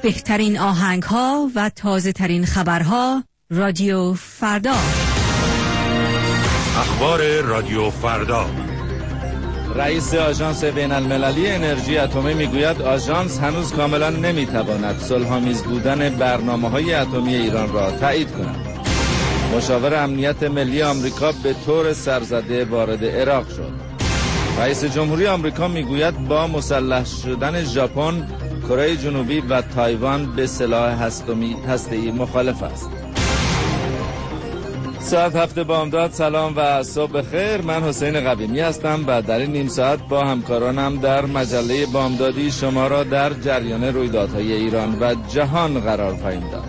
بهترین آهنگ‌ها و تازه‌ترین خبرها رادیو فردا. اخبار رادیو فردا. رئیس آژانس بین‌المللی انرژی اتمی میگوید آژانس هنوز کاملا نمیتواند صلح‌آمیز بودن برنامه‌های اتمی ایران را تایید کند. مشاور امنیت ملی آمریکا به طور سرزده وارد عراق شد. رئیس جمهوری آمریکا میگوید با مسلح شدن ژاپن، کره جنوبی و تایوان به سلاح هسته‌ای مخالف است. ساعت 7 بامداد. سلام و صبح خیر. من حسین قویمی هستم و در این نیم ساعت با همکارانم در مجله بامدادی شما را در جریان رویدادهای ایران و جهان قرار خواهیم داد.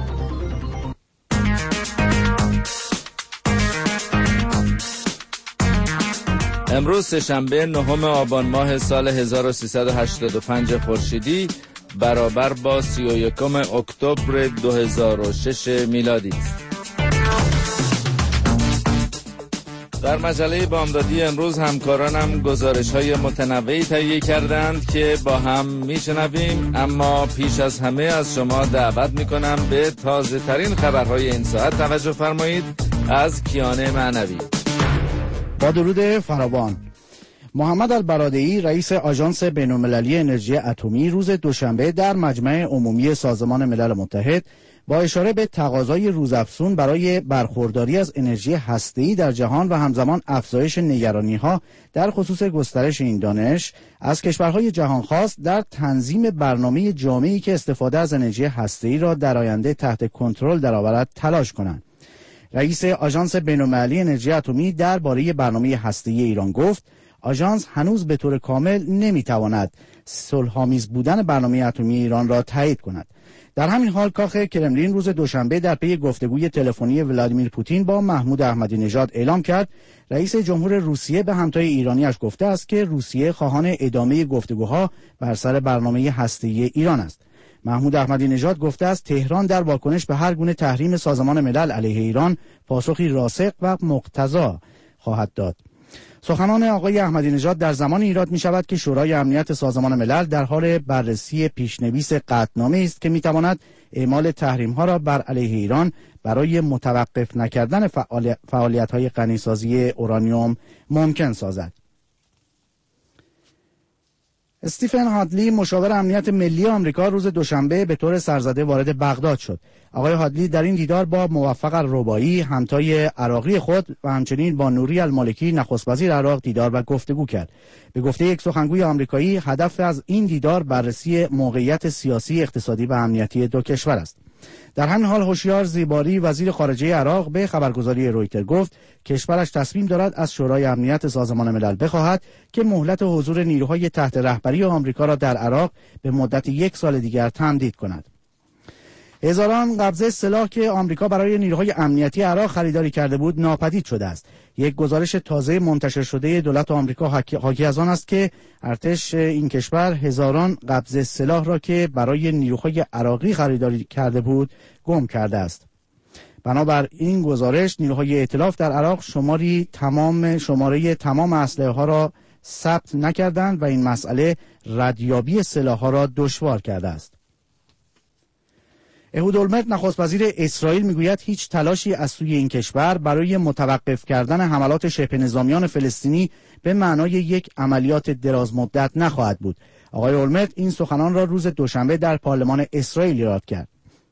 امروز سه‌شنبه 9 آبان ماه سال 1385 خورشیدی برابر با 31 اکتبر 2006 میلادی است. در مجله بامدادی امروز همکارانم گزارش‌های متنوعی تهیه کردند که با هم میشنویم، اما پیش از همه از شما دعوت میکنم به تازه ترین خبرهای این ساعت توجه فرمایید. از کیان معنوی. با درود فراوان. محمد البرادعی رئیس آژانس بین‌المللی انرژی اتمی روز دوشنبه در مجمع عمومی سازمان ملل متحد با اشاره به تقاضای روزافزون برای برخورداری از انرژی هسته‌ای در جهان و همزمان افزایش نگرانی‌ها در خصوص گسترش این دانش از کشورهای جهان خواست در تنظیم برنامه جامعی که استفاده از انرژی هسته‌ای را در آینده تحت کنترل درآورد تلاش کنند. رئیس آژانس بین‌المللی انرژی اتمی درباره برنامه هسته‌ای ایران گفت: آژانس هنوز به طور کامل نمی‌تواند صلح‌آمیز بودن برنامه اتمی ایران را تایید کند. در همین حال کاخ کرملین روز دوشنبه در پی گفتگوی تلفنی ولادیمیر پوتین با محمود احمدی نژاد اعلام کرد رئیس جمهور روسیه به همتای ایرانیش گفته است که روسیه خواهان ادامه گفتگوها بر سر برنامه هسته‌ای ایران است. محمود احمدی نژاد گفته است تهران در واکنش به هر گونه تحریم سازمان ملل علیه ایران پاسخی راسخ و مقتضا خواهد داد. سخنان آقای احمدی نژاد در زمان ایراد می شود که شورای امنیت سازمان ملل در حال بررسی پیشنویس قطعنامه است که می تواند اعمال تحریم ها را بر علیه ایران برای متوقف نکردن فعالیت های غنیسازی اورانیوم ممکن سازد. استیفن هادلی مشاور امنیت ملی آمریکا روز دوشنبه به طور سرزده وارد بغداد شد. آقای هادلی در این دیدار با موفق الرباعی همتای عراقی خود و همچنین با نوری المالکی نخست وزیر عراق دیدار و گفتگو کرد. به گفته یک سخنگوی آمریکایی هدف از این دیدار بررسی موقعیت سیاسی، اقتصادی و امنیتی دو کشور است. در همین حال هوشیار زیباری وزیر خارجه عراق به خبرگزاری رویتر گفت کشورش تصمیم دارد از شورای امنیت سازمان ملل بخواهد که مهلت حضور نیروهای تحت رهبری آمریکا را در عراق به مدت 1 سال دیگر تمدید کند. هزاران قبضه سلاح که آمریکا برای نیروهای امنیتی عراق خریداری کرده بود ناپدید شده است. یک گزارش تازه منتشر شده دولت آمریکا حاکی از آن است که ارتش این کشور هزاران قبضه سلاح را که برای نیروهای عراقی خریداری کرده بود گم کرده است. بنابر این گزارش نیروهای ائتلاف در عراق شماره تمام اسلحه ها را ثبت نکردند و این مسئله ردیابی سلاح ها را دشوار کرده است. اهود اولمرت نخست وزیر اسرائیل میگوید هیچ تلاشی از سوی این کشور برای متوقف کردن حملات شبه نظامیان فلسطینی به معنای یک عملیات دراز مدت نخواهد بود. آقای اولمرت این سخنان را روز دوشنبه در پارلمان اسرائیل یاد کرد.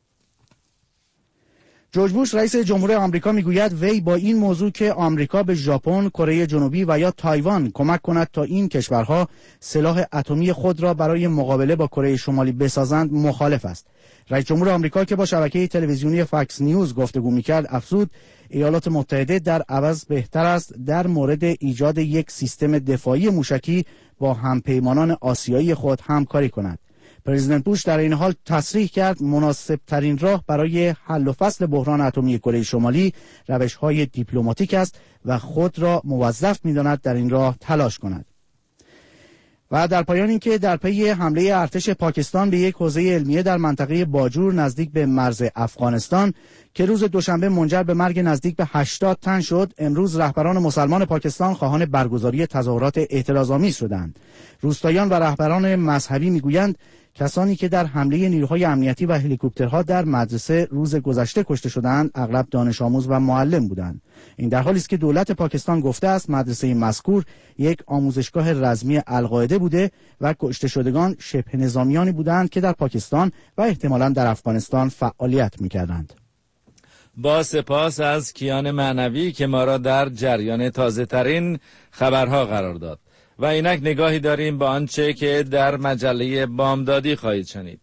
جورج بوش رئیس جمهور آمریکا میگوید وی با این موضوع که آمریکا به ژاپن، کره جنوبی و یا تایوان کمک کند تا این کشورها سلاح اتمی خود را برای مقابله با کره شمالی بسازند مخالف است. رئیس جمهور آمریکا که با شبکه تلویزیونی فاکس نیوز گفتگو میکرد افزود ایالات متحده در عوض بهتر است در مورد ایجاد یک سیستم دفاعی موشکی با همپیمانان آسیایی خود همکاری کند. پرزیدنت بوش در این حال تصریح کرد مناسب ترین راه برای حل و فصل بحران اتمی کره شمالی روش‌های دیپلماتیک است و خود را موظف می‌داند در این راه تلاش کند. و در پایان اینکه در پی حمله ارتش پاکستان به یک حوزه علمیه در منطقه باجور نزدیک به مرز افغانستان که روز دوشنبه منجر به مرگ نزدیک به 80 تن شد، امروز رهبران مسلمان پاکستان خواهان برگزاری تظاهرات اعتراض‌آمیز شدند. روستاییان و رهبران مذهبی میگویند کسانی که در حمله نیروهای امنیتی و هلیکوپترها در مدرسه روز گذشته کشته شدند اغلب دانش آموز و معلم بودند. این در حالی است که دولت پاکستان گفته است مدرسه مذکور یک آموزشگاه رزمی القاعده بوده و کشته شدگان شبه نظامیانی بودند که در پاکستان و احتمالاً در افغانستان فعالیت می‌کردند. با سپاس از کیان معنوی که ما را در جریان تازه ترین خبرها قرار داد. و اینک نگاهی داریم به آنچه که در مجله بامدادی خواهید شنید.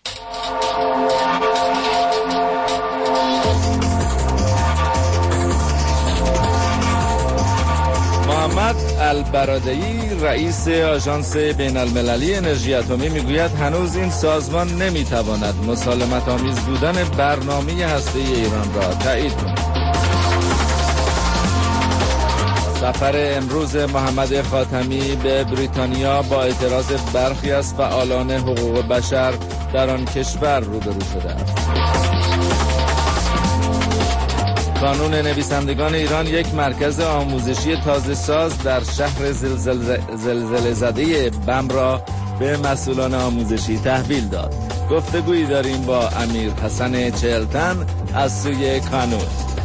محمد البرادعی رئیس آژانس بین المللی انرژی اتمی میگوید هنوز این سازمان نمیتواند مسالمت آمیز بودن برنامه هسته‌ای ایران را تایید کند. سفر امروز محمد خاتمی به بریتانیا با اعتراض برخی از فعالان حقوق بشر در آن کشور روبرو شده است. کانون نویسندگان ایران یک مرکز آموزشی تازه ساز در شهر زلزله زده بم را به مسئولان آموزشی تحویل داد. گفتگویی داریم با امیر حسن چهلتن از سوی کانون.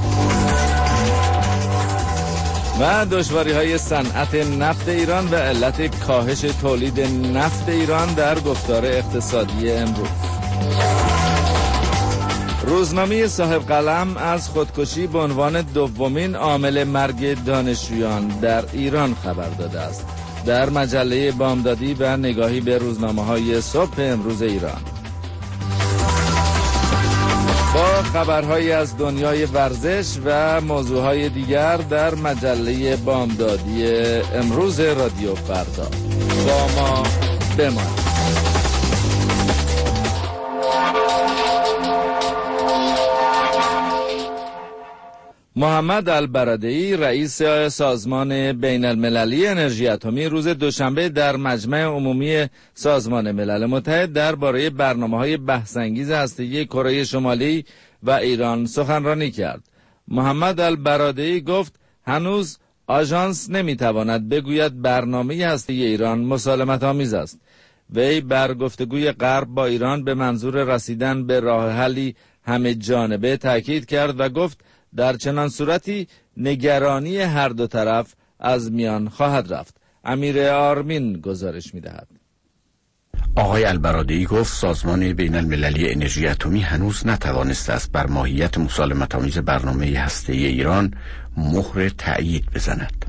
و دشواری‌های صنعت نفت ایران و علت کاهش تولید نفت ایران در گفتار اقتصادی امروز. روزنامه صاحب قلم از خودکشی به عنوان دومین عامل مرگ دانشجویان در ایران خبر داده است. در مجله بامدادی و نگاهی به روزنامه‌های صبح امروز ایران. با خبرهایی از دنیای ورزش و موضوعهای دیگر در مجله بامدادی امروز رادیو فردا. با ما بمانید. محمد البرادعی رئیس سازمان بین المللی انرژی اتمی روز دوشنبه در مجمع عمومی سازمان ملل متحد درباره برنامه‌های بحث‌انگیز هسته‌ای کره شمالی و ایران سخنرانی کرد. محمد البرادعی گفت هنوز آژانس نمیتواند بگوید برنامه هسته‌ای ایران مسالمت آمیز است. وی بر گفتگوی غرب با ایران به منظور رسیدن به راه حلی همه جانبه تاکید کرد و گفت در چنان صورتی نگرانی هر دو طرف از میان خواهد رفت. امیر آرمین گزارش می‌دهد. آقای البرادعی گفت سازمان بین المللی انرژی اتمی هنوز نتوانسته است بر ماهیت مسالمت‌آمیز برنامه هسته‌ای ایران مهر تأیید بزند.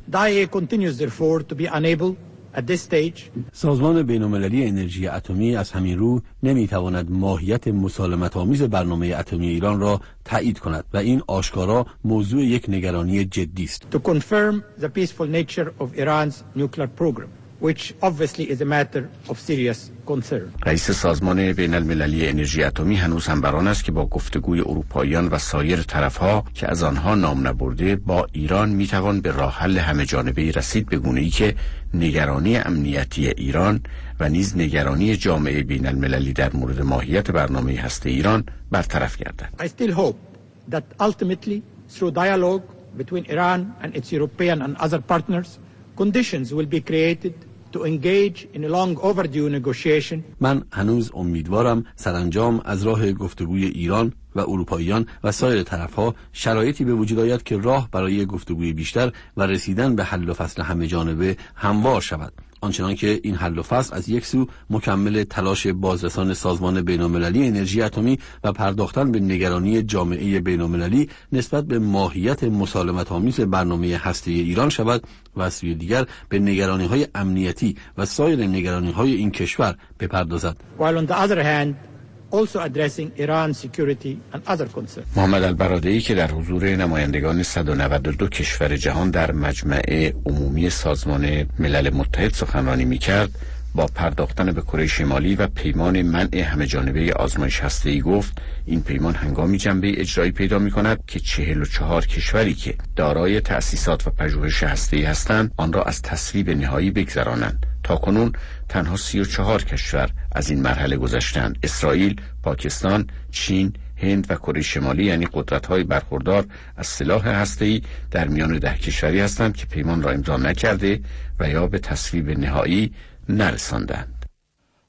سازمان بین‌المللی انرژی اتمی از همین رو نمیتواند ماهیت مسالمت‌آمیز برنامه اتمی ایران را تایید کند و این آشکارا موضوع یک نگرانی جدی است. To confirm the peaceful nature of Iran's nuclear program, which obviously is a matter of serious concern. رئیس سازمان بین المللی انرژی اتمی هنوز هم بر آن است که با گفتگوی اروپاییان و سایر طرف‌ها که از آنها نام نبرده با ایران میتوان به راه حل همه جانبه‌ای رسید به گونه‌ای که نگرانی امنیتی ایران و نیز نگرانی جامعه بین المللی در مورد ماهیت برنامه هسته ایران برطرف گردد. I still hope that ultimately through dialogue between Iran and its European and other partners conditions will be created to engage in a long overdue negotiation. من هنوز امیدوارم سرانجام از راه گفتگوی ایران و اروپاییان و سایر طرف‌ها شرایطی به وجود آید که راه برای گفتگوی بیشتر و رسیدن به حل و فصل همه جانبه هموار شود. آنچنان که این حل و فصل از یک سو مکمل تلاش بازرسان سازمان بین‌المللی انرژی اتمی و پرداختن به نگرانی جامعه بین‌المللی نسبت به ماهیت مسالمت‌آمیز برنامه هسته‌ای ایران شود و از سوی دیگر به نگرانی‌های امنیتی و سایر نگرانی‌های این کشور بپردازد. While on the other hand also addressing Iran's security and other concerns. محمد البرادعی که در حضور نمایندگان 192 کشور جهان در مجمع عمومی سازمان ملل متحد سخنرانی می‌کرد، با پرداختن به کره شمالی و پیمان منع همه جانبه آزمایش هسته‌ای گفت این پیمان هنگامی جنبه اجرایی پیدا می‌کند که 44 کشوری که دارای تأسیسات و پژوهش هسته‌ای هستند آن را از تصویب نهایی بگذرانند. تاکنون تنها 34 کشور از این مرحله گذشتند: اسرائیل، پاکستان، چین، هند و کره شمالی، یعنی قدرت‌های برخوردار از سلاح هسته‌ای در میان 10 کشوری هستند که پیمان را امضا نکرده و یا به تصویب نهایی نرساندند.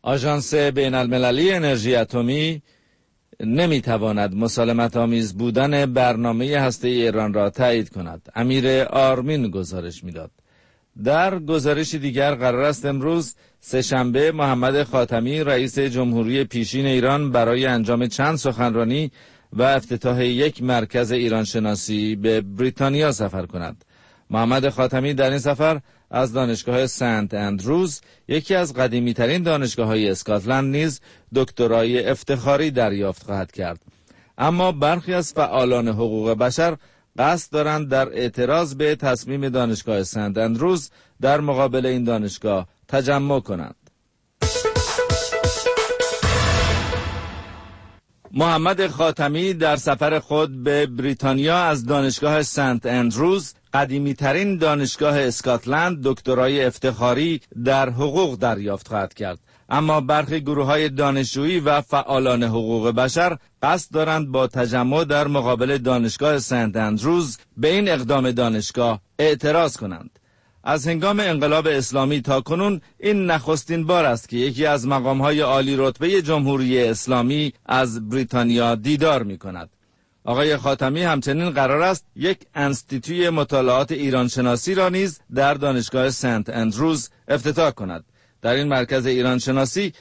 آژانس بین المللی انرژی اتمی نمیتواند مسالمت آمیز بودن برنامه هسته ایران را تایید کند. امیر آرمین گزارش میداد. در گزارش دیگر قرار است امروز سه‌شنبه محمد خاتمی رئیس جمهوری پیشین ایران برای انجام چند سخنرانی و افتتاح یک مرکز ایران شناسی به بریتانیا سفر کند. محمد خاتمی در این سفر از دانشگاه سنت اندروز، یکی از قدیمی‌ترین دانشگاه‌های اسکاتلند، نیز دکترای افتخاری دریافت خواهد کرد. اما برخی از فعالان حقوق بشر قصد دارند در اعتراض به تصمیم دانشگاه سنت اندروز در مقابل این دانشگاه تجمع کنند. محمد خاتمی در سفر خود به بریتانیا از دانشگاه سنت اندروز، قدیمی‌ترین دانشگاه اسکاتلند، دکترای افتخاری در حقوق دریافت خواهد کرد. اما برخی گروه‌های دانشجویی و فعالان حقوق بشر قصد دارند با تجمع در مقابل دانشگاه سنت اندروز به این اقدام دانشگاه اعتراض کنند. از هنگام انقلاب اسلامی تا کنون این نخستین بار است که یکی از مقام‌های عالی رتبه جمهوری اسلامی از بریتانیا دیدار می‌کند. آقای خاتمی همچنین قرار است یک انستیتوی مطالعات ایرانشناسی را نیز در دانشگاه سنت اندروز افتتاح کند. در این مرکز ایرانشناسی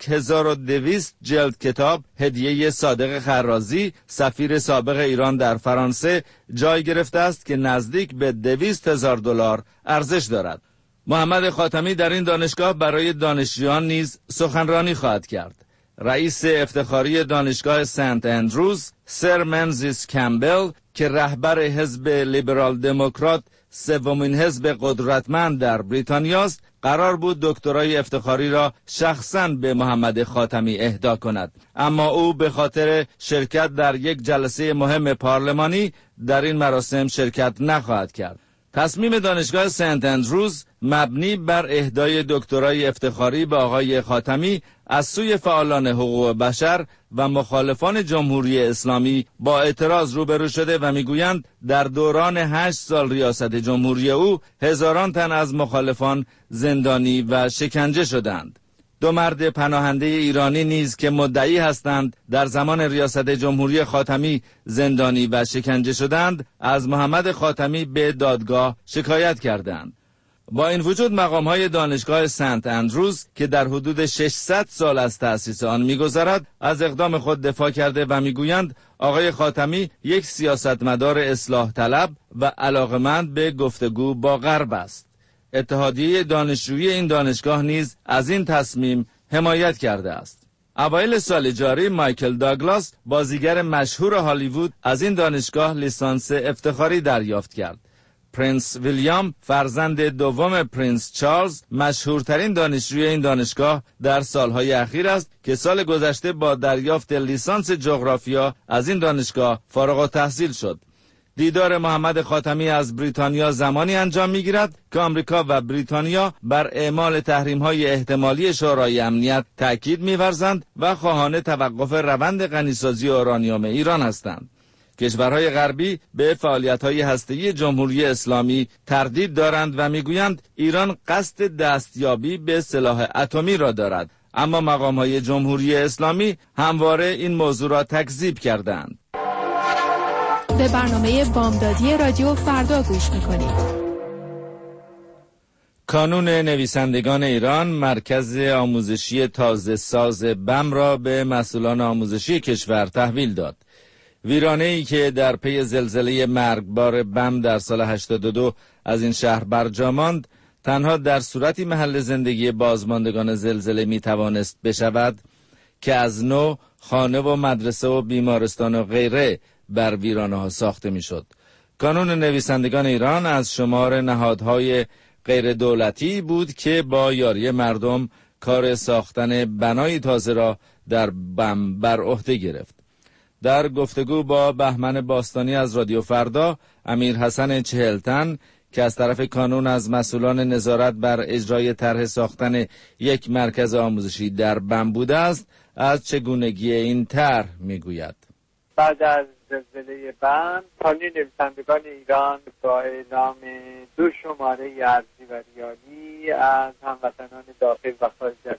1200 جلد کتاب هدیه صادق خرازی، سفیر سابق ایران در فرانسه، جای گرفته است که نزدیک به $200,000 ارزش دارد. محمد خاتمی در این دانشگاه برای دانشجویان نیز سخنرانی خواهد کرد. رئیس افتخاری دانشگاه سنت اندروز، سر منزیس کمبل، که رهبر حزب لیبرال دموکرات، سومین حزب قدرتمند در بریتانیا است، قرار بود دکترای افتخاری را شخصاً به محمد خاتمی اهدا کند، اما او به خاطر شرکت در یک جلسه مهم پارلمانی در این مراسم شرکت نخواهد کرد. تصمیم دانشگاه سنت اندروز مبنی بر اهدای دکترای افتخاری به آقای خاتمی از سوی فعالان حقوق بشر و مخالفان جمهوری اسلامی با اعتراض روبرو شده و میگویند در دوران 8 سال ریاست جمهوری او هزاران تن از مخالفان زندانی و شکنجه شدند. 2 مرد پناهنده ایرانی نیز که مدعی هستند در زمان ریاست جمهوری خاتمی زندانی و شکنجه شدند، از محمد خاتمی به دادگاه شکایت کردند. با این وجود مقام‌های دانشگاه سنت اندروز که در حدود 600 سال از تأسیس آن می‌گذرد، از اقدام خود دفاع کرده و می‌گویند آقای خاتمی یک سیاستمدار اصلاح طلب و علاقمند به گفتگو با غرب است. اتحادیه دانشجویی این دانشگاه نیز از این تصمیم حمایت کرده است. اوایل سال جاری مایکل داگلاس، بازیگر مشهور هالیوود، از این دانشگاه لیسانس افتخاری دریافت کرد. پرنس ویلیام، فرزند دوم پرنس چارلز، مشهورترین دانشجوی این دانشگاه در سالهای اخیر است که سال گذشته با دریافت لیسانس جغرافیا از این دانشگاه فارغ التحصیل شد. دیدار محمد خاتمی از بریتانیا زمانی انجام می‌گیرد که آمریکا و بریتانیا بر اعمال تحریم‌های احتمالی شورای امنیت تأکید می‌ورزند و خواهان توقف روند غنیسازی اورانیوم ایران هستند. کشورهای غربی به فعالیت‌های هسته‌ای جمهوری اسلامی تردید دارند و می‌گویند ایران قصد دستیابی به سلاح اتمی را دارد، اما مقام‌های جمهوری اسلامی همواره این موضوع را تکذیب کردند. به برنامه بامدادی رادیو فردا گوش می‌کنید. کانون نویسندگان ایران مرکز آموزشی تازه ساز بم را به مسئولان آموزشی کشور تحویل داد. ویرانه‌ای که در پی زلزله مرگبار بم در سال 82 از این شهر برجا ماند، تنها در صورتی محل زندگی بازماندگان زلزله میتوانست بشود که از نو خانه و مدرسه و بیمارستان و غیره بر ویرانه‌ها ساخته میشد. کانون نویسندگان ایران از شمار نهادهای غیر دولتی بود که با یاری مردم کار ساختن بنای تازه را در بم بر عهده گرفت. در گفتگو با بهمن باستانی از رادیو فردا، امیر حسن چهلتن که از طرف کانون از مسئولان نظارت بر اجرای طرح ساختن یک مرکز آموزشی در بم بوده است، از چگونگی این طرح میگوید. بعد از زلزله بم، کانون نویسندگان ایران با اعلام 2 شماره ارضی و ریالی از هموطنان داخل و خارج از کشور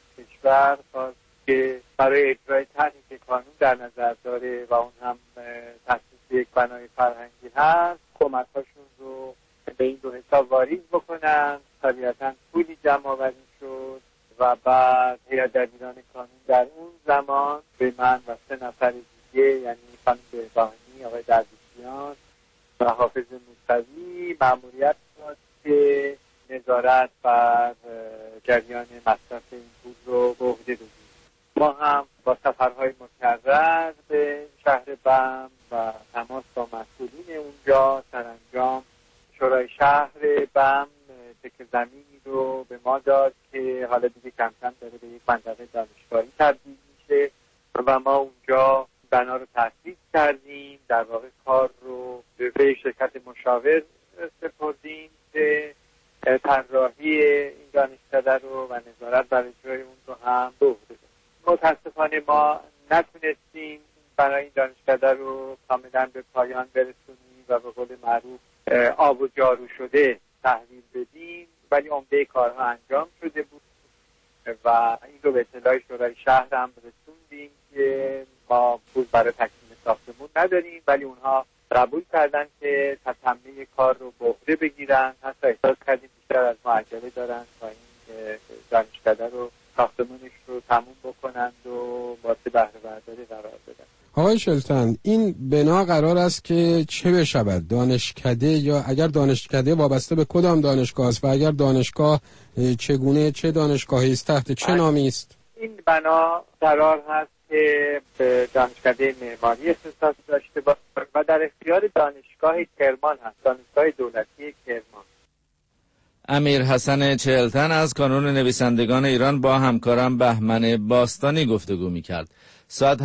کشور خواست که برای اجرای طرحی که قانون در نظر داره و اون هم تأسیس یک بنای فرهنگی هست کمک‌هاشون رو به این دو حساب واریز بکنن. طبیعتاً پولی جمع آوری شد و بعد هیئت دبیران قانون در اون زمان به من و 3 نفر دیگه یعنی خانم بهبانی، آقای درویشیان و حافظ موسوی مأموریت داد که نظارت بر جریان مصرف این پول رو به عهده بگیریم. ما هم با سفرهای مکرر به شهر بم و تماس با مسئولین اونجا سرانجام شورای شهر بم تکه زمینی رو به ما داد که حالا دیگه کم کم داره به یک منطقه دانشگاهی تبدیل میشه و ما اونجا بنا رو تأسیس کردیم. در واقع کار رو به شرکت مشاور سپردیم که طراحی این دانشکده رو و نظارت بر اجرای اون رو هم به عهده داشت. متاسفانه ما نتونستیم برای این دانشکده رو کاملا به پایان برسونیم و به قول معروف آب و جارو شده تحویل بدیم، ولی عمده کارها انجام شده بود و این رو به اطلاع شورای شهر هم رسوندیم که ما پول برای تکمیل ساختمون نداریم، ولی اونها قبول کردن که تتمه کار رو به عهده بگیرن. حتی احساس کردیم بیشتر از ما عجله دارن تا این دانشکده رو ساختمونش رو تموم بکنند و واسه بهره برداری قرار بدن. آقای شلتن، این بنا قرار است که چه بشود؟ دانشکده یا اگر دانشکده وابسته به کدام دانشگاه است و اگر دانشگاه چگونه، چه دانشگاهی است، تحت چه نامی است؟ این بنا قرار هست که به دانشکده معماری اختصاص داشته باشه و در اختیار دانشگاه کرمان هست، دانشگاه دولتی کرمان. امیر حسن چهلتن از کانون نویسندگان ایران با همکارم بهمن باستانی گفتگو می‌کرد. ساعت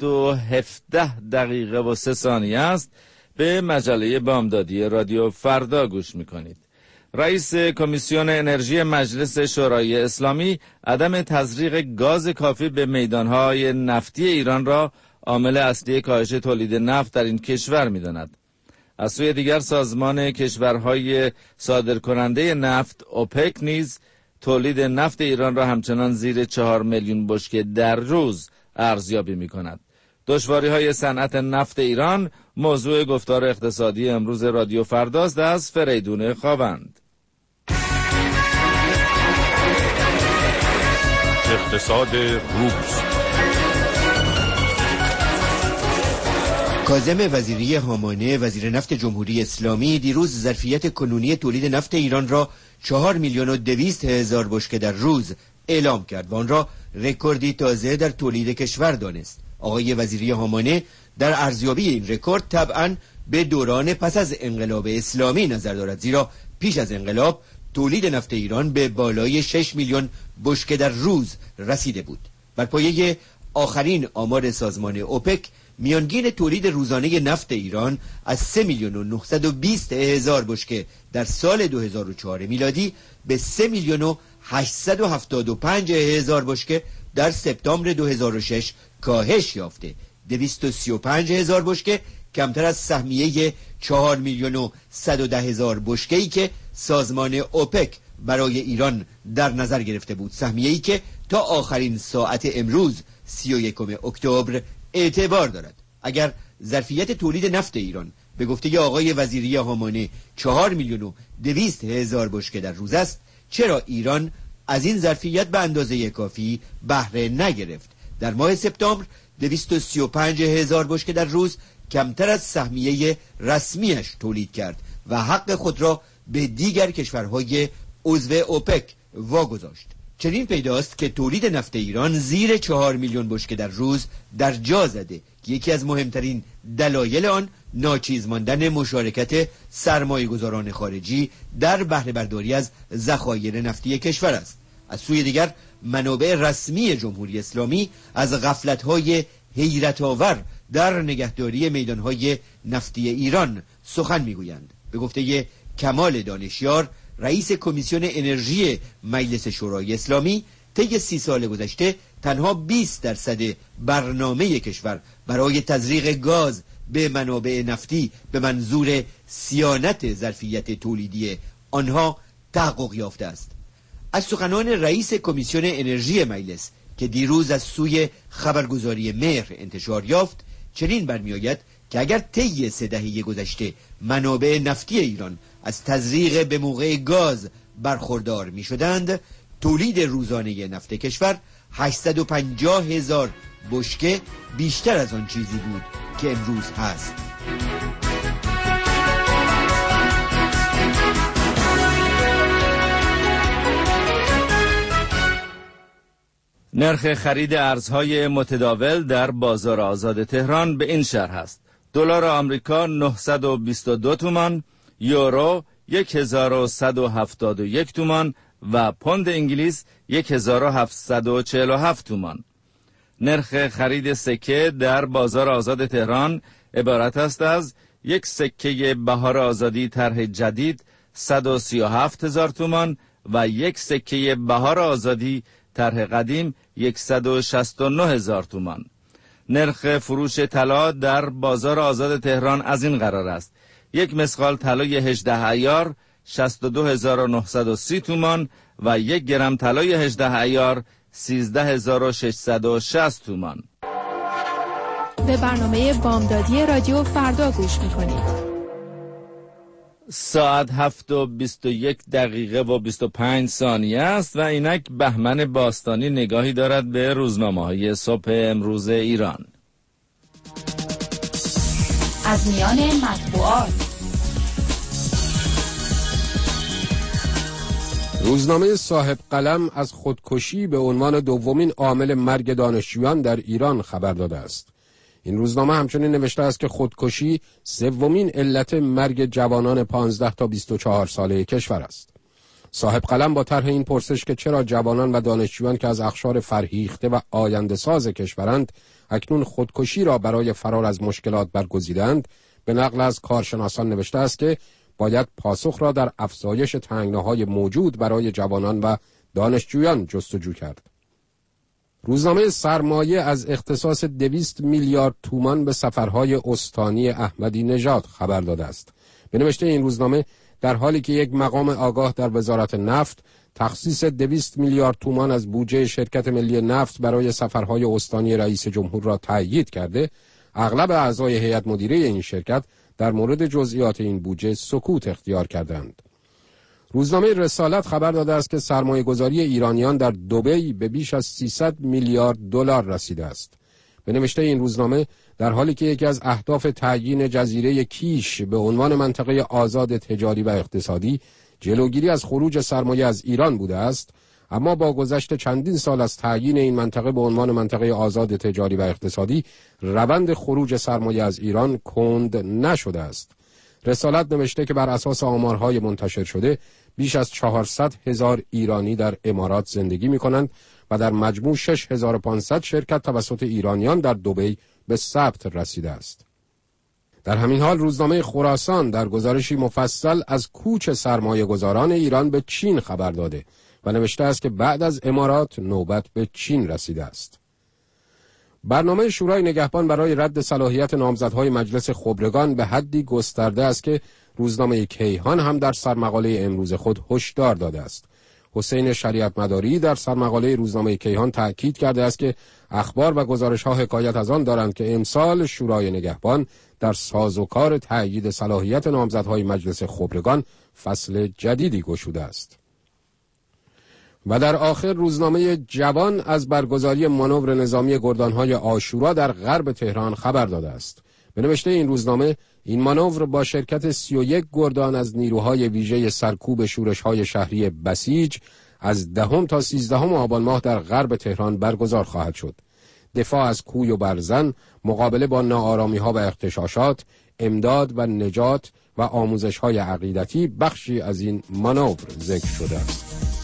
7:17 است. به مجله بامدادی رادیو فردا گوش می‌کنید. رئیس کمیسیون انرژی مجلس شورای اسلامی عدم تزریق گاز کافی به میدانهای نفتی ایران را عامل اصلی کاهش تولید نفت در این کشور می‌داند. از سوی دیگر سازمان کشورهای صادرکننده نفت اوپک نیز تولید نفت ایران را همچنان زیر 4 میلیون بشکه در روز ارزیابی می‌کند. دشواری‌های صنعت نفت ایران موضوع گفتار اقتصادی امروز رادیو فرداست از فریدون خاوند. اقتصاد روز. کاظم وزیری هامانه وزیر نفت جمهوری اسلامی دیروز ظرفیت کنونی تولید نفت ایران را 4,200,000 بشکه در روز اعلام کرد و آن را رکوردی تازه در تولید کشور دانست. آقای وزیری هامانه در ارزیابی این رکورد طبعاً به دوران پس از انقلاب اسلامی نظر دارد، زیرا پیش از انقلاب تولید نفت ایران به بالای 6 میلیون بشکه در روز رسیده بود. بر پایه آخرین آمار سازمان اوپک میانگین تولید روزانه نفت ایران از 3,920,000 بشکه در سال 2004 میلادی به 3,875,000 بشکه در سپتامبر 2006 کاهش یافته. 235,000 بشکه کمتر از سهمیه 4,110,000 بشکه‌ای که سازمان اوپک برای ایران در نظر گرفته بود، سهمیه‌ای که تا آخرین ساعت امروز 31 اکتبر اعتبار دارد. اگر ظرفیت تولید نفت ایران به گفته آقای وزیری هامانه 4,200,000 بشکه در روز است، چرا ایران از این ظرفیت به اندازه کافی بهره نگرفت؟ در ماه سپتامبر 235,000 بشکه در روز کمتر از سهمیه رسمیش تولید کرد و حق خود را به دیگر کشورهای عضو اوپک واگذاشت. چنین پیداست که تولید نفت ایران زیر 4 میلیون بشکه در روز در جا زده که یکی از مهمترین دلایل آن ناچیز ماندن مشارکت سرمایه‌گذاران خارجی در بهره برداری از ذخایر نفتی کشور است. از سوی دیگر منابع رسمی جمهوری اسلامی از غفلت‌های حیرت‌آور در نگهداری میدانهای نفتی ایران سخن میگویند. به گفته کمال دانشیار، رئیس کمیسیون انرژی مجلس شورای اسلامی، طی 30 سال گذشته تنها 20% برنامه کشور برای تزریق گاز به منابع نفتی به منظور صیانت ظرفیت تولیدی آنها تحقق یافته است. از سخنان رئیس کمیسیون انرژی مجلس که دیروز از سوی خبرگزاری مهر انتشار یافت چنین برمی‌آید که اگر طی 3 دهه گذشته منابع نفتی ایران از تزریق به موقع گاز برخوردار می‌شدند، تولید روزانه نفت کشور 850,000 بشکه بیشتر از آن چیزی بود که امروز هست. نرخ خرید ارزهای متداول در بازار آزاد تهران به این شرح است: دلار آمریکا 922 تومان، یورو 1171 تومان و پوند انگلیس 1747 تومان. نرخ خرید سکه در بازار آزاد تهران عبارت است از یک سکه بهار آزادی طرح جدید 137,000 تومان و یک سکه بهار آزادی طرح قدیم 169,000 تومان. نرخ فروش طلا در بازار آزاد تهران از این قرار است: یک مسقال طلای 18 عیار 62,930 تومان و یک گرم طلای 18 عیار 13,660 تومان. به برنامه بامدادی رادیو فردا گوش میکنید. ساعت 7:21 و 25 ثانیه است و اینک بهمن باستانی نگاهی دارد به روزنامه‌های صبح امروز ایران. از میان مطبوعات: روزنامه صاحب قلم از خودکشی به عنوان دومین عامل مرگ دانشجویان در ایران خبر داده است. این روزنامه همچنین نوشته است که خودکشی سومین علت مرگ جوانان 15 تا 24 ساله کشور است. صاحب قلم با طرح این پرسش که چرا جوانان و دانشجویان که از اقشار فرهیخته و آینده ساز کشورند اکنون خودکشی را برای فرار از مشکلات برگزیدند، به نقل از کارشناسان نوشته است که باید پاسخ را در افزایش تنگناهای موجود برای جوانان و دانشجویان جستجو کرد. روزنامه سرمایه از اختصاص 200 میلیارد تومان به سفرهای استانی احمدی نژاد خبر داده است. به نوشته این روزنامه، در حالی که یک مقام آگاه در وزارت نفت تخصیص 200 میلیارد تومان از بودجه شرکت ملی نفت برای سفرهای استانی رئیس جمهور را تأیید کرده، اغلب اعضای هیئت مدیره این شرکت در مورد جزئیات این بودجه سکوت اختیار کردند. روزنامه رسالت خبر داده است که سرمایه‌گذاری ایرانیان در دبی به بیش از 300 میلیارد دلار رسیده است. به نوشته این روزنامه، در حالی که یکی از اهداف تعیین جزیره کیش به عنوان منطقه آزاد تجاری و اقتصادی جلوگیری از خروج سرمایه از ایران بوده است، اما با گذشت چندین سال از تعیین این منطقه به عنوان منطقه آزاد تجاری و اقتصادی، روند خروج سرمایه از ایران کند نشده است. رسالت نوشته که بر اساس آمارهای منتشر شده بیش از 400,000 ایرانی در امارات زندگی می کنند و در مجموع 6,500 شرکت توسط ایرانیان در دبی به ثبت رسیده است. در همین حال روزنامه خراسان در گزارشی مفصل از کوچ سرمایه گذاران ایران به چین خبر داده و نوشته است که بعد از امارات نوبت به چین رسیده است. برنامه شورای نگهبان برای رد صلاحیت نامزدهای مجلس خبرگان به حدی گسترده است که روزنامه کیهان هم در سرمقاله امروز خود هشدار داده است. حسین شریعت مداری در سرمقاله روزنامه کیهان تأکید کرده است که اخبار و گزارش‌ها حکایت از آن دارند که امسال شورای نگهبان در سازوکار تأیید صلاحیت نامزدهای مجلس خبرگان فصل جدیدی گشوده است. و در آخر روزنامه جوان از برگزاری مانور نظامی گردانهای عاشورا در غرب تهران خبر داده است. به نوشته این روزنامه، این مانور با شرکت 31 گردان از نیروهای ویژه سرکوب شورش‌های شهری بسیج از 10 تا 13 آبان ماه در غرب تهران برگزار خواهد شد. دفاع از کوی و برزن، مقابله با ناآرامی‌ها و اغتشاشات، امداد و نجات و آموزش‌های عقیدتی بخشی از این مانور ذکر شده است.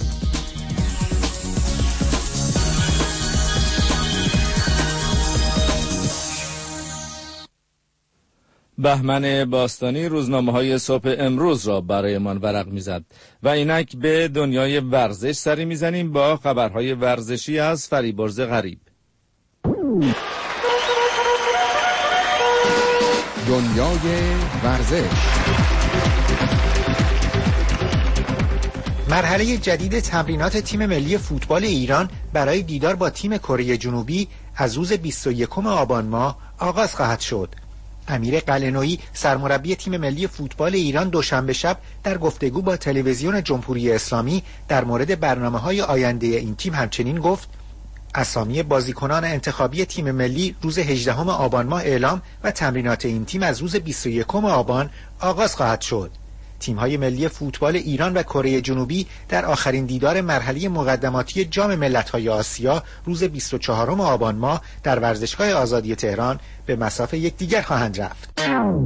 بهمن باستانی روزنامه‌های صبح امروز را برایمان ورق می‌زد و اینک به دنیای ورزش سری می‌زنیم با خبرهای ورزشی از فریبرز غریب. دنیای ورزش. مرحله جدید تمرینات تیم ملی فوتبال ایران برای دیدار با تیم کره جنوبی از روز 21 آبان ماه آغاز خواهد شد. امیر قلعه‌نویی سرمربی تیم ملی فوتبال ایران دوشنبه شب در گفتگو با تلویزیون جمهوری اسلامی در مورد برنامه‌های آینده این تیم همچنین گفت: اسامی بازیکنان انتخابی تیم ملی روز 18 آبان ماه اعلام و تمرینات این تیم از روز 21 آبان آغاز خواهد شد. تیم‌های ملی فوتبال ایران و کره جنوبی در آخرین دیدار مرحله مقدماتی جام ملت‌های آسیا روز 24 آبان ماه در ورزشگاه آزادی تهران به مصاف یکدیگر خواهند رفت.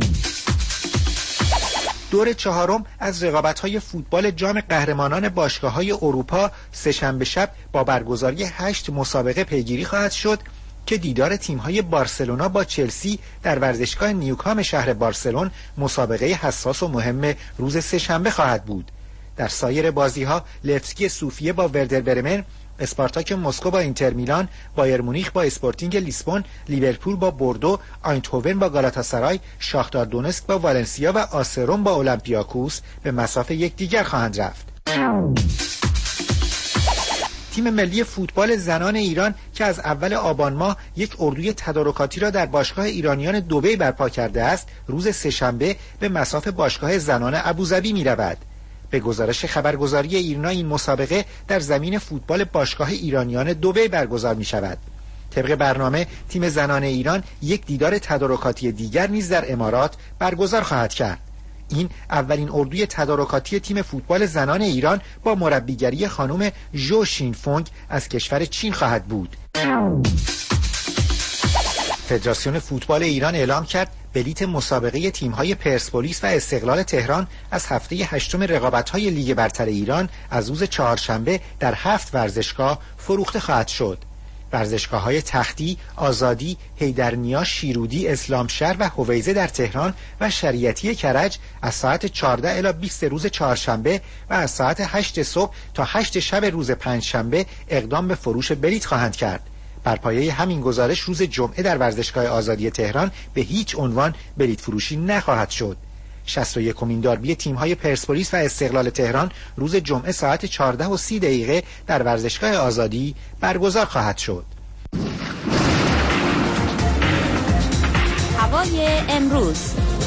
دور چهارم از رقابت‌های فوتبال جام قهرمانان باشگاه‌های اروپا سه‌شنبه شب با برگزاری 8 مسابقه پیگیری خواهد شد که دیدار تیم‌های بارسلونا با چلسی در ورزشگاه نیوکام شهر بارسلون مسابقه حساس و مهم روز سه‌شنبه خواهد بود. در سایر بازی‌ها لفسکی سوفیه با وردر برمن، اسپارتاک مسکو با اینتر میلان، بایر مونیخ با اسپورتینگ لیسبون، لیورپول با بوردو، آینتهوون با گالاتاسرای، شاختار دونسک با والنسیا و آسروم با اولمپیاکوس به مصاف یکدیگر خواهند رفت. تیم ملی فوتبال زنان ایران که از اول آبان ماه یک اردوی تدارکاتی را در باشگاه ایرانیان دبی برپا کرده است، روز سه‌شنبه به مصاف باشگاه زنان ابوظبی می‌رود. به گزارش خبرگزاری ایرنا این مسابقه در زمین فوتبال باشگاه ایرانیان دبی برگزار می‌شود. طبق برنامه تیم زنان ایران یک دیدار تدارکاتی دیگر نیز در امارات برگزار خواهد کرد. این اولین اردوی تدارکاتی تیم فوتبال زنان ایران با مربیگری خانم ژو شینفونگ از کشور چین خواهد بود. فدراسیون فوتبال ایران اعلام کرد بلیت مسابقه تیم‌های پرسپولیس و استقلال تهران از هفته 8 رقابت‌های لیگ برتر ایران از روز چهارشنبه در 7 ورزشگاه فروخته خواهد شد. ورزشگاه‌های تختی، آزادی، حیدرنیا، شیرودی، اسلامشهر و هویزه در تهران و شریعتی کرج از ساعت 14 الی 20 روز چهارشنبه و از ساعت 8 صبح تا 8 شب روز پنجشنبه اقدام به فروش بلیت خواهند کرد. بر پایه همین گزارش روز جمعه در ورزشگاه آزادی تهران به هیچ عنوان بلیت فروشی نخواهد شد. 61مین داربی تیم‌های پرسپولیس و استقلال تهران روز جمعه ساعت 14:30 در ورزشگاه آزادی برگزار خواهد شد. هوای امروز.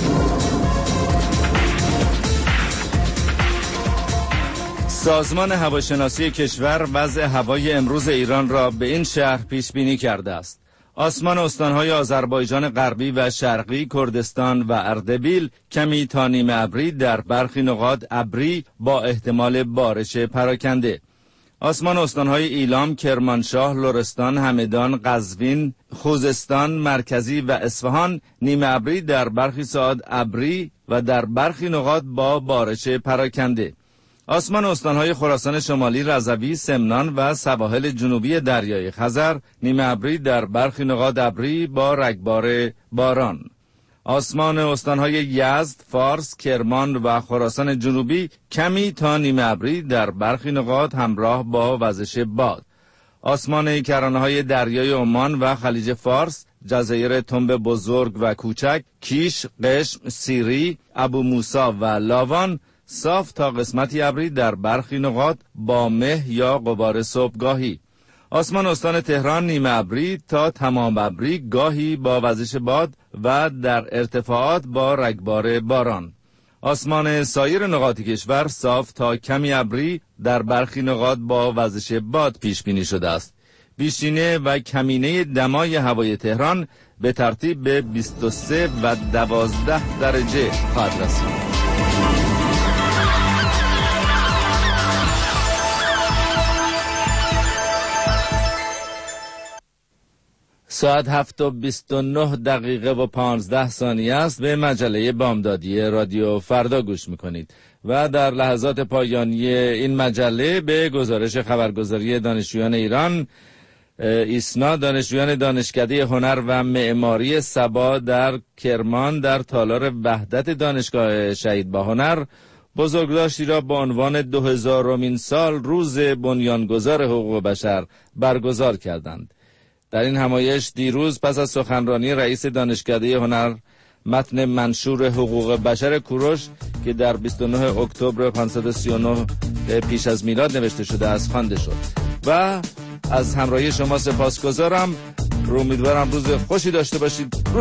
سازمان هواشناسی کشور وضع هوای امروز ایران را به این شهر پیش بینی کرده است: آسمان استانهای آذربایجان غربی و شرقی، کردستان و اردبیل کمی تا نیمه ابری، در برخی نقاط ابری با احتمال بارش پراکنده. آسمان استانهای ایلام، کرمانشاه، لرستان، همدان، قزوین، خوزستان مرکزی و اصفهان نیمه ابری، در برخی ساعات ابری و در برخی نقاط با بارش پراکنده. آسمان استانهای خراسان شمالی، رضوی، سمنان و سواحل جنوبی دریای خزر نیمه ابری، در برخی نقاط ابری با رگبار باران. آسمان استانهای یزد، فارس، کرمان و خراسان جنوبی کمی تا نیمه ابری، در برخی نقاط همراه با وزش باد. آسمان کرانه‌های دریای عمان و خلیج فارس، جزایر تنب بزرگ و کوچک، کیش، قشم، سیری، ابو موسی و لاوان صاف تا قسمتی ابری، در برخی نقاط با مه یا غبار صبحگاهی. آسمان استان تهران نیمه ابری تا تمام ابری، گاهی با وزش باد و در ارتفاعات با رگبار باران. آسمان سایر نقاط کشور صاف تا کمی ابری، در برخی نقاط با وزش باد پیش بینی شده است. بیشینه و کمینه دمای هوای تهران به ترتیب به 23 و 12 درجه خواهد رسید. ساعت 7:29 و 15 ثانیه است. به مجله بامدادی رادیو فردا گوش میکنید و در لحظات پایانی این مجله به گزارش خبرگزاری دانشجویان ایران، ایسنا دانشجویان دانشکده هنر و معماری سبا در کرمان در تالار وحدت دانشگاه شهید با هنر بزرگداشتی را با عنوان 2000مین سال روز بنیانگذار حقوق بشر برگزار کردند. در این همایش دیروز پس از سخنرانی رئیس دانشکده هنر متن منشور حقوق بشر کوروش که در 29 اکتبر 539 پیش از میلاد نوشته شده است خوانده شد. و از همراهی شما سپاسگزارم. امیدوارم روز خوشی داشته باشید.